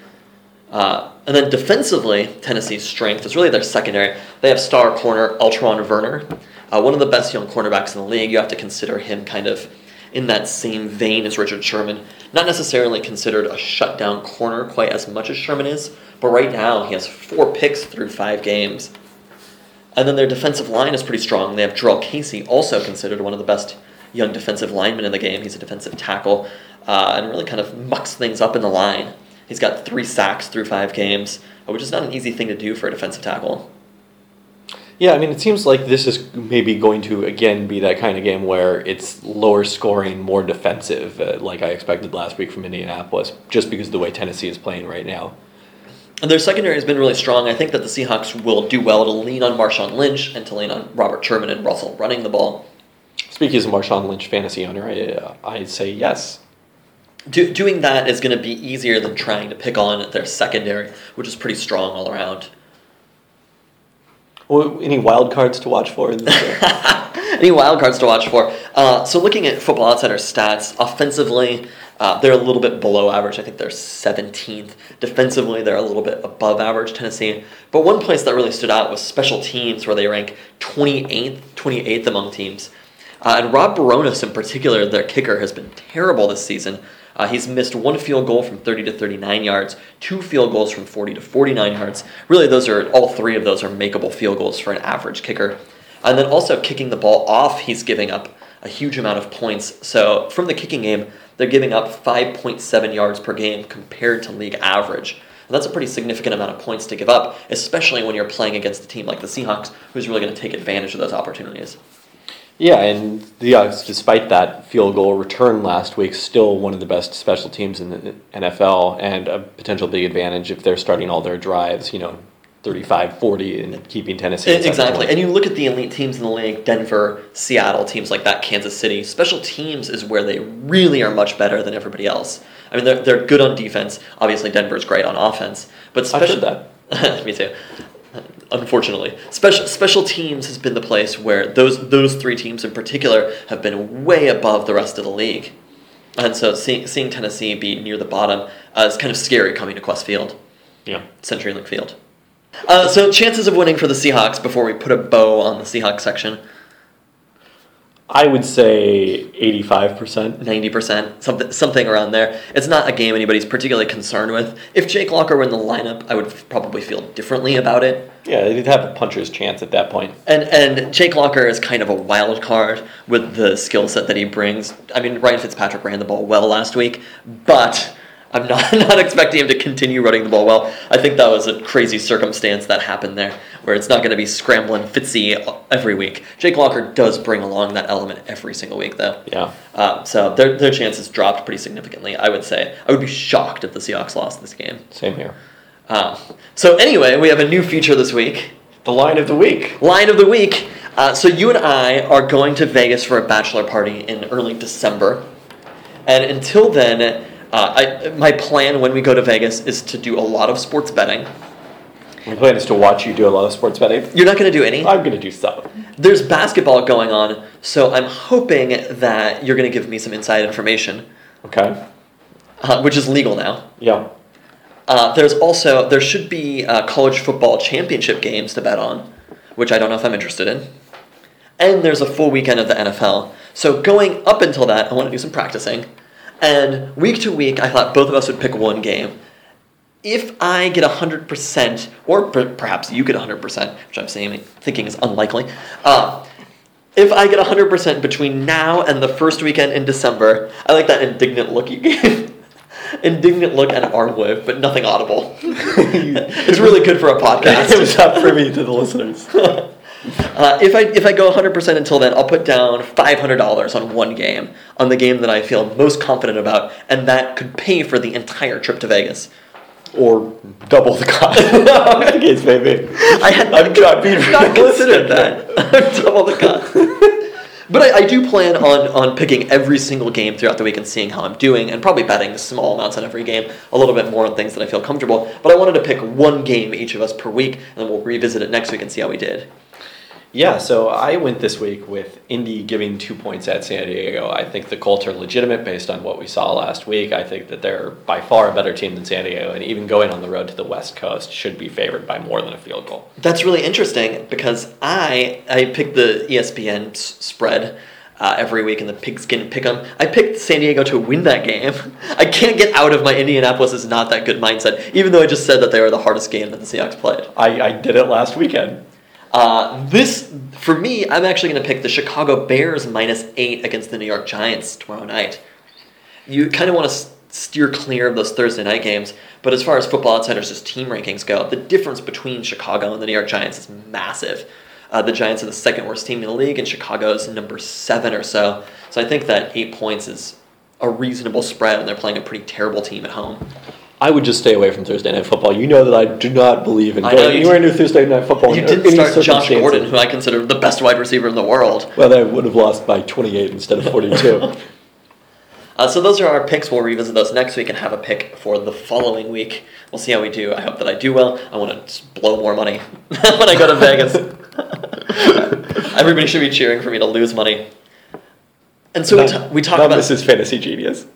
And then defensively, Tennessee's strength is really their secondary. They have star corner Altron Werner, one of the best young cornerbacks in the league. You have to consider him kind of in that same vein as Richard Sherman. Not necessarily considered a shutdown corner quite as much as Sherman is, but right now he has 4 picks through 5 games. And then their defensive line is pretty strong. They have Jarrell Casey, also considered one of the best young defensive linemen in the game. He's a defensive tackle and really kind of mucks things up in the line. He's got 3 sacks through 5 games, which is not an easy thing to do for a defensive tackle. Yeah, I mean, it seems like this is maybe going to, again, be that kind of game where it's lower scoring, more defensive, like I expected last week from Indianapolis, just because of the way Tennessee is playing right now. And their secondary has been really strong. I think that the Seahawks will do well to lean on Marshawn Lynch and to lean on Robert Sherman and Russell running the ball. Speaking as a Marshawn Lynch fantasy owner, I'd say yes. Doing that is going to be easier than trying to pick on their secondary, which is pretty strong all around. Well, any wild cards to watch for in this game? Any wild cards to watch for? So looking at Football Outsider stats, offensively, they're a little bit below average. I think they're 17th. Defensively, they're a little bit above average, Tennessee. But one place that really stood out was special teams, where they rank 28th among teams. And Rob Baronis in particular, their kicker, has been terrible this season. He's missed 1 field goal from 30 to 39 yards, 2 field goals from 40 to 49 yards. Really, all 3 of those are makeable field goals for an average kicker. And then also kicking the ball off, he's giving up a huge amount of points. So from the kicking game, they're giving up 5.7 yards per game compared to league average. And that's a pretty significant amount of points to give up, especially when you're playing against a team like the Seahawks, who's really going to take advantage of those opportunities. Yeah, and the Seahawks, despite that field goal return last week, still one of the best special teams in the NFL, and a potential big advantage if they're starting all their drives, 35-40 and keeping Tennessee. Exactly. And you look at the elite teams in the league, Denver, Seattle, teams like that, Kansas City. Special teams is where they really are much better than everybody else. I mean, they're good on defense. Obviously, Denver's great on offense. But I said that. Me too. Unfortunately, special teams has been the place where those 3 teams in particular have been way above the rest of the league, and so seeing Tennessee be near the bottom is kind of scary coming to Qwest Field, CenturyLink Field. So chances of winning for the Seahawks before we put a bow on the Seahawks section. I would say 85%. 90%, something around there. It's not a game anybody's particularly concerned with. If Jake Locker were in the lineup, I would probably feel differently about it. Yeah, they'd have a puncher's chance at that point. And Jake Locker is kind of a wild card with the skill set that he brings. I mean, Ryan Fitzpatrick ran the ball well last week, but I'm not expecting him to continue running the ball well. I think that was a crazy circumstance that happened there, where it's not going to be scrambling Fitzy every week. Jake Locker does bring along that element every single week, though. Yeah. So their chances dropped pretty significantly, I would say. I would be shocked if the Seahawks lost this game. Same here. So anyway, we have a new feature this week. The line of the week. Line of the week. So you and I are going to Vegas for a bachelor party in early December. And until then, my plan when we go to Vegas is to do a lot of sports betting. My plan is to watch you do a lot of sports betting. You're not going to do any? I'm going to do some. There's basketball going on, so I'm hoping that you're going to give me some inside information. Okay. Which is legal now. Yeah. There should be college football championship games to bet on, which I don't know if I'm interested in. And there's a full weekend of the NFL. So going up until that, I want to do some practicing. And week to week, I thought both of us would pick one game. If I get 100%, or perhaps you get 100%, which I'm thinking is unlikely, if I get 100% between now and the first weekend in December, I like that indignant look you gave. Indignant look and arm wave, but nothing audible. It's really good for a podcast. It was not privy to the listeners. If I go 100% until then, I'll put down $500 on one game, on the game that I feel most confident about, and that could pay for the entire trip to Vegas. Or double the cost. In case maybe. I'm not considered that. Double the cost. But I do plan on picking every single game throughout the week and seeing how I'm doing, and probably betting small amounts on every game, a little bit more on things that I feel comfortable. But I wanted to pick one game each of us per week, and then we'll revisit it next week and see how we did. Yeah, so I went this week with Indy giving 2 points at San Diego. I think the Colts are legitimate based on what we saw last week. I think that they're by far a better team than San Diego, and even going on the road to the West Coast should be favored by more than a field goal. That's really interesting because I picked the ESPN spread every week in the Pigskin Pick'em. I picked San Diego to win that game. I can't get out of my Indianapolis is not that good mindset, even though I just said that they were the hardest game that the Seahawks played. I did it last weekend. For me, I'm actually going to pick the Chicago Bears -8 against the New York Giants tomorrow night. You kind of want to steer clear of those Thursday night games, but as far as Football Outsiders' team rankings go, the difference between Chicago and the New York Giants is massive. The Giants are the second worst team in the league, and Chicago's number 7 or so. So I think that 8 points is a reasonable spread, and they're playing a pretty terrible team at home. I would just stay away from Thursday Night Football. You know that I do not believe in going anywhere near Thursday Night Football. You didn't start Josh Gordon, who I consider the best wide receiver in the world. Well, they would have lost by 28 instead of 42. So those are our picks. We'll revisit those next week and have a pick for the following week. We'll see how we do. I hope that I do well. I want to blow more money when I go to Vegas. Everybody should be cheering for me to lose money. And so we talked about... This is Fantasy Genius.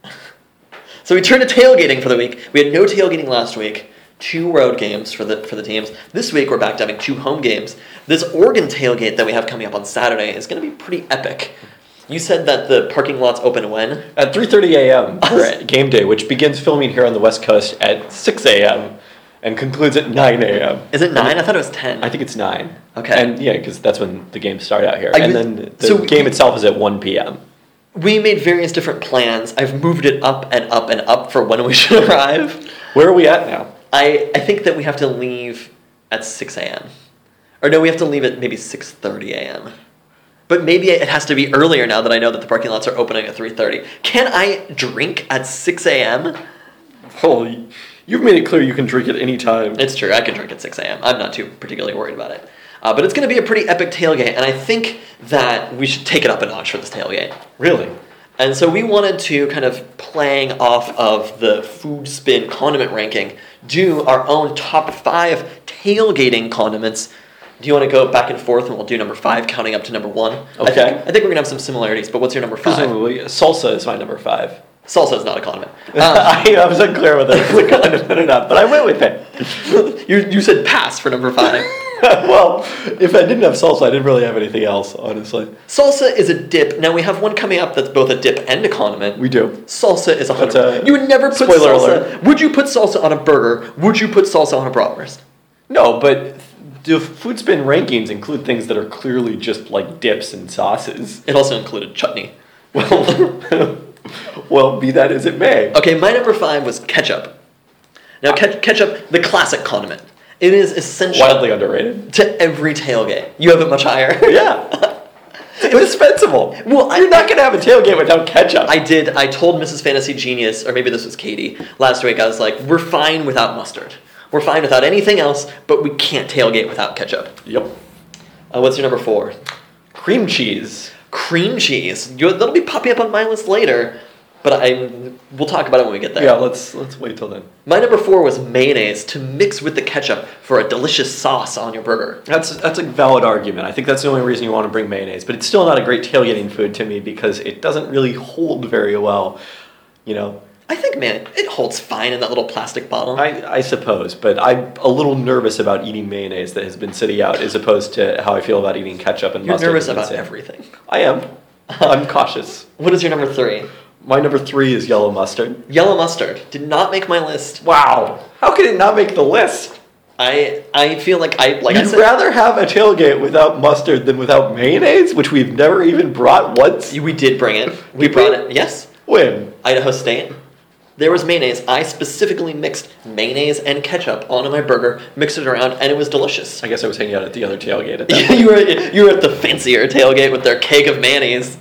So we turned to tailgating for the week. We had no tailgating last week. 2 road games for the teams. This week we're back to having 2 home games. This Oregon tailgate that we have coming up on Saturday is going to be pretty epic. You said that the parking lots open when? At 3:30 a.m. for game day, which begins filming here on the West Coast at 6 a.m. and concludes at 9 a.m. Is it 9? I thought it was 10. I think it's 9. Okay. And yeah, because that's when the games start out here. And then the game itself is at 1 p.m. We made various different plans. I've moved it up and up and up for when we should arrive. Where are we at now? I think that we have to leave at 6 a.m. Or no, we have to leave at maybe 6:30 a.m. But maybe it has to be earlier now that I know that the parking lots are opening at 3:30. Can I drink at 6 a.m.? Oh, you've made it clear you can drink at any time. It's true. I can drink at 6 a.m. I'm not too particularly worried about it. But it's going to be a pretty epic tailgate, and I think that we should take it up a notch for this tailgate. Really? And so we wanted to, kind of playing off of the Food Spin condiment ranking, do our own top 5 tailgating condiments. Do you want to go back and forth, and we'll do number 5, counting up to number 1? Okay. I think we're going to have some similarities, but what's your number 5? Presumably, salsa is my number 5. Salsa is not a condiment. I was unclear whether it was a condiment or not, but I went with it. You said pass for number 5. Well, if I didn't have salsa, I didn't really have anything else, honestly. Salsa is a dip. Now we have one coming up that's both a dip and a condiment. We do. Salsa is 100%. That's a You would never put spoiler salsa. alert. Would you put salsa on a burger? Would you put salsa on a bratwurst? No, but the food spin rankings include things that are clearly just like dips and sauces. It also included chutney. Well, be that as it may. Okay, my number 5 was ketchup. Now, ketchup, the classic condiment. It is essential Wildly underrated. to every tailgate. You have it much higher. Yeah. It's indispensable. Well, You're not going to have a tailgate without ketchup. I told Mrs. Fantasy Genius, or maybe this was Katie, last week, I was like, we're fine without mustard. We're fine without anything else, but we can't tailgate without ketchup. Yep. What's your number 4? Cream cheese. Cream cheese. That'll be popping up on my list later, but we'll talk about it when we get there. Yeah, let's wait till then. My number 4 was mayonnaise to mix with the ketchup for a delicious sauce on your burger. That's a valid argument. I think that's the only reason you want to bring mayonnaise, but it's still not a great tailgating food to me because it doesn't really hold very well, you know. I think, man, it holds fine in that little plastic bottle. I suppose, but I'm a little nervous about eating mayonnaise that has been sitting out as opposed to how I feel about eating ketchup and You're mustard. nervous about everything. I am. I'm cautious. What is your number 3? My number 3 is yellow mustard. Yellow mustard. Did not make my list. Wow. How could it not make the list? I feel like I You'd said, rather have a tailgate without mustard than without mayonnaise, which we've never even brought once? we did bring it. We Did brought we? it. Yes. When? Idaho State. There was mayonnaise. I specifically mixed mayonnaise and ketchup onto my burger, mixed it around, and it was delicious. I guess I was hanging out at the other tailgate at that point. you were at the fancier tailgate with their cake of mayonnaise.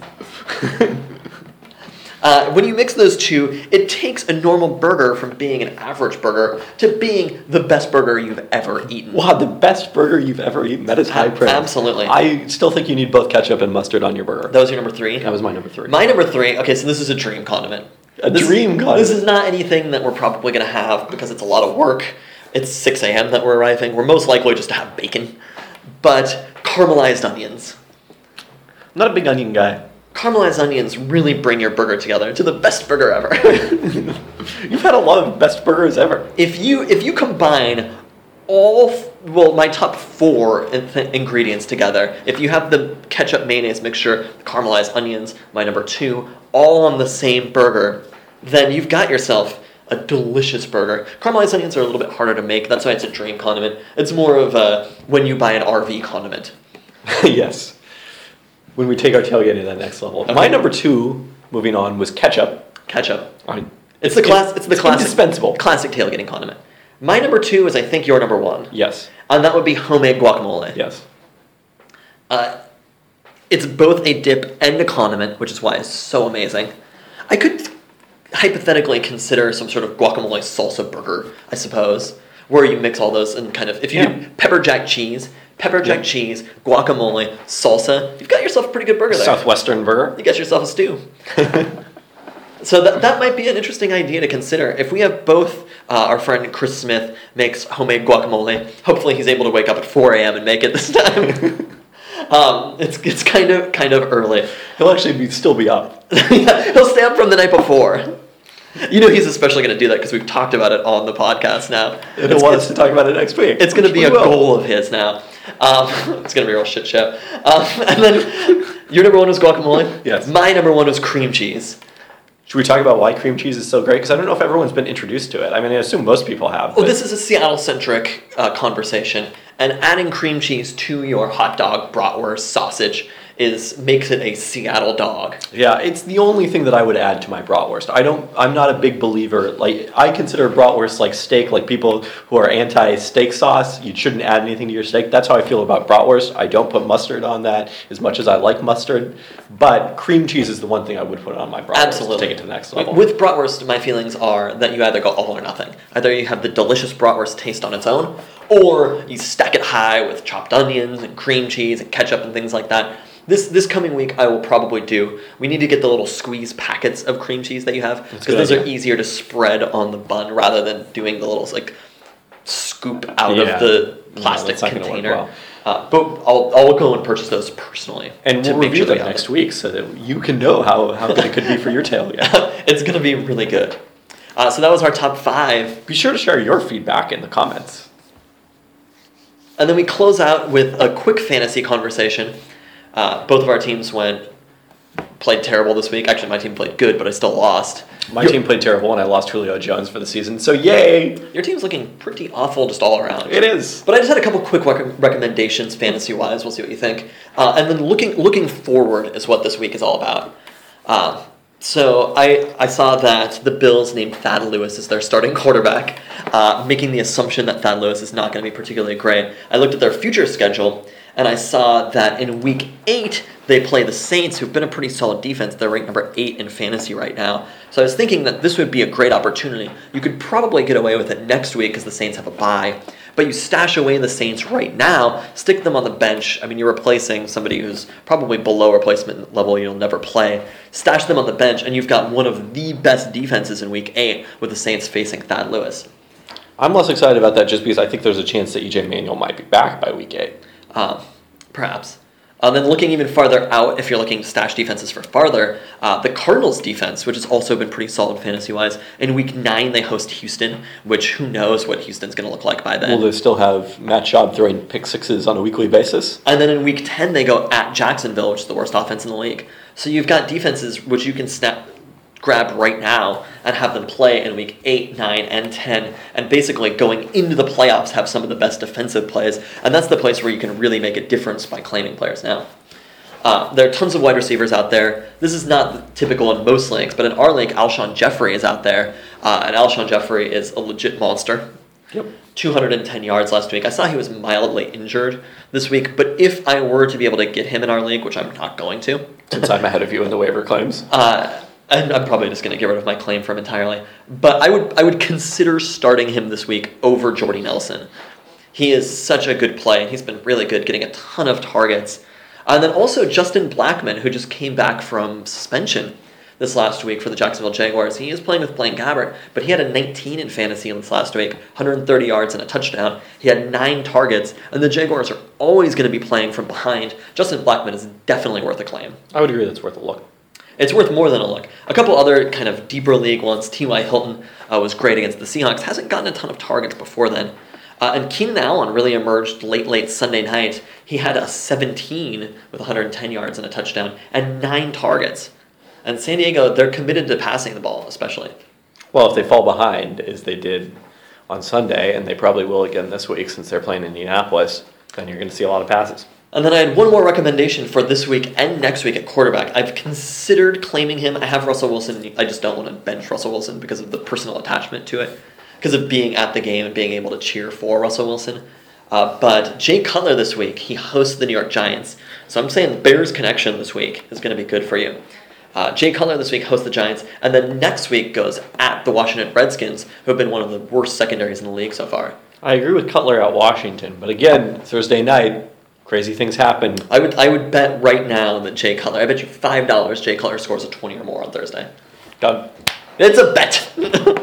When you mix those two, it takes a normal burger from being an average burger to being the best burger you've ever eaten. Wow, the best burger you've ever eaten. That is high praise. Absolutely. I still think you need both ketchup and mustard on your burger. That was your number 3? That was my number 3. My number 3, okay, so this is a dream condiment. Dream condiment. This is not anything that we're probably going to have because it's a lot of work. It's 6 a.m. that we're arriving. We're most likely just to have bacon. But caramelized onions. I'm not a big onion guy. Caramelized onions really bring your burger together to the best burger ever. You've had a lot of best burgers ever. If you combine my top 4 ingredients together, if you have the ketchup mayonnaise mixture, the caramelized onions, my number 2, all on the same burger, then you've got yourself a delicious burger. Caramelized onions are a little bit harder to make. That's why it's a dream condiment. It's more of a when you buy an RV condiment. Yes. When we take our tailgate to that next level. Okay. My number 2, moving on, was ketchup. Ketchup. All right. It's the classic. indispensable. Classic tailgating condiment. My number 2 is I think your number 1. Yes. And that would be homemade guacamole. Yes. It's both a dip and a condiment, which is why it's so amazing. I could hypothetically consider some sort of guacamole salsa burger, I suppose, where you mix all those and kind of, if you do pepper jack cheese, guacamole, salsa, you've got yourself a pretty good burger there. Southwestern burger. You got yourself a stew. So that might be an interesting idea to consider. If we have both, our friend Chris Smith makes homemade guacamole. Hopefully he's able to wake up at 4 a.m. and make it this time. It's kind of early. He'll actually still be up. Yeah, he'll stay up from the night before. You know he's especially going to do that because we've talked about it on the podcast now. And he'll want us to talk about it next week. It's going to be a goal of his now. It's going to be a real shit show. And then your number 1 was guacamole. Yes. My number 1 was cream cheese. Should we talk about why cream cheese is so great? Because I don't know if everyone's been introduced to it. I mean, I assume most people have. Well, this is a Seattle-centric conversation, and adding cream cheese to your hot dog, bratwurst, sausage makes it a Seattle dog. Yeah, it's the only thing that I would add to my bratwurst. I'm not a big believer. Like, I consider bratwurst like steak. Like, people who are anti-steak sauce, you shouldn't add anything to your steak. That's how I feel about bratwurst. I don't put mustard on that as much as I like mustard. But cream cheese is the one thing I would put on my bratwurst. Absolutely. To take it to the next level. With bratwurst, my feelings are that you either go all or nothing. Either you have the delicious bratwurst taste on its own, or you stack it high with chopped onions and cream cheese and ketchup and things like that. This coming week, I will probably we need to get the little squeeze packets of cream cheese that you have, because those are easier to spread on the bun rather than doing the little, like, scoop out of the plastic container. But I'll go and purchase those personally. And we'll review them next week so that you can know how good it could be for your tailgate. It's going to be really good. So that was our top 5. Be sure to share your feedback in the comments. And then we close out with a quick fantasy conversation. Both of our teams played terrible this week. Actually, my team played good, but I still lost. My team played terrible, and I lost Julio Jones for the season, so yay! Your team's looking pretty awful just all around. It is. But I just had a couple quick recommendations fantasy-wise. We'll see what you think. And then looking forward is what this week is all about. So I saw that the Bills named Thad Lewis as their starting quarterback, making the assumption that Thad Lewis is not going to be particularly great. I looked at their future schedule, and I saw that in Week 8, they play the Saints, who've been a pretty solid defense. They're ranked number 8 in fantasy right now. So I was thinking that this would be a great opportunity. You could probably get away with it next week because the Saints have a bye. But you stash away the Saints right now, stick them on the bench. I mean, you're replacing somebody who's probably below replacement level you'll never play. Stash them on the bench, and you've got one of the best defenses in Week 8 with the Saints facing Thad Lewis. I'm less excited about that just because I think there's a chance that EJ Manuel might be back by Week 8. Perhaps. Then looking even farther out, if you're looking to stash defenses for farther, the Cardinals defense, which has also been pretty solid fantasy-wise, in Week 9 they host Houston, which who knows what Houston's going to look like by then. Will they still have Matt Schaub throwing pick sixes on a weekly basis? And then in Week 10 they go at Jacksonville, which is the worst offense in the league. So you've got defenses which you can grab right now and have them play in Week 8, 9, and 10, and basically going into the playoffs have some of the best defensive plays, and that's the place where you can really make a difference by claiming players now. There are tons of wide receivers out there. This is not typical in most leagues, but in our league, Alshon Jeffrey is out there, and Alshon Jeffrey is a legit monster. Yep. 210 yards last week. I saw he was mildly injured this week, but if I were to be able to get him in our league, which I'm not going to, since I'm ahead of you in the waiver claims, and I'm probably just going to get rid of my claim for him entirely. But I would consider starting him this week over Jordy Nelson. He is such a good play, and he's been really good, getting a ton of targets. And then also Justin Blackmon, who just came back from suspension this last week for the Jacksonville Jaguars. He is playing with Blaine Gabbert, but he had a 19 in fantasy this last week, 130 yards and a touchdown. He had 9 targets, and the Jaguars are always going to be playing from behind. Justin Blackmon is definitely worth a claim. I would agree that's worth a look. It's worth more than a look. A couple other kind of deeper league ones. T.Y. Hilton was great against the Seahawks. Hasn't gotten a ton of targets before then. And Keenan Allen really emerged late Sunday night. He had a 17 with 110 yards and a touchdown and 9 targets. And San Diego, they're committed to passing the ball, especially. Well, if they fall behind, as they did on Sunday, and they probably will again this week since they're playing Indianapolis, then you're going to see a lot of passes. And then I had one more recommendation for this week and next week at quarterback. I've considered claiming him. I have Russell Wilson. I just don't want to bench Russell Wilson because of the personal attachment to it, because of being at the game and being able to cheer for Russell Wilson. But Jay Cutler this week, he hosts the New York Giants. So I'm saying the Bears connection this week is going to be good for you. Jay Cutler this week hosts the Giants, and then next week goes at the Washington Redskins, who have been one of the worst secondaries in the league so far. I agree with Cutler at Washington, but again, Thursday night, crazy things happen. I would bet right now that Jay Cutler, I bet you $5 Jay Cutler scores a 20 or more on Thursday. Done. It's a bet.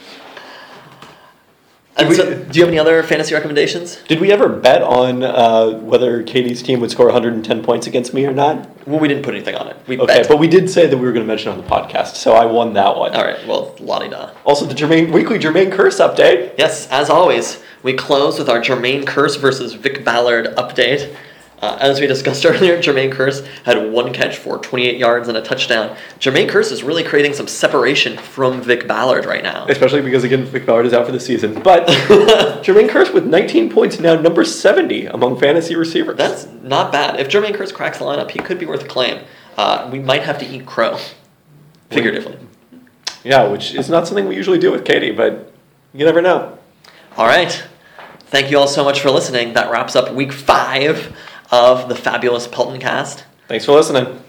Do you have any other fantasy recommendations? Did we ever bet on whether Katie's team would score 110 points against me or not? Well, we didn't put anything on it. We okay, bet. But we did say that we were going to mention it on the podcast, so I won that one. All right, well, la-di-da. Also, the weekly Jermaine Curse update. Yes, as always, we close with our Jermaine Curse versus Vic Ballard update. As we discussed earlier, Jermaine Curse had 1 catch for 28 yards and a touchdown. Jermaine Curse is really creating some separation from Vic Ballard right now. Especially because, again, Vic Ballard is out for the season. But Jermaine Curse with 19 points, now number 70 among fantasy receivers. That's not bad. If Jermaine Curse cracks the lineup, he could be worth a claim. We might have to eat crow, figuratively. Yeah, which is not something we usually do with Katie, but you never know. All right. Thank you all so much for listening. That wraps up week 5 of the fabulous Pelton Cast. Thanks for listening.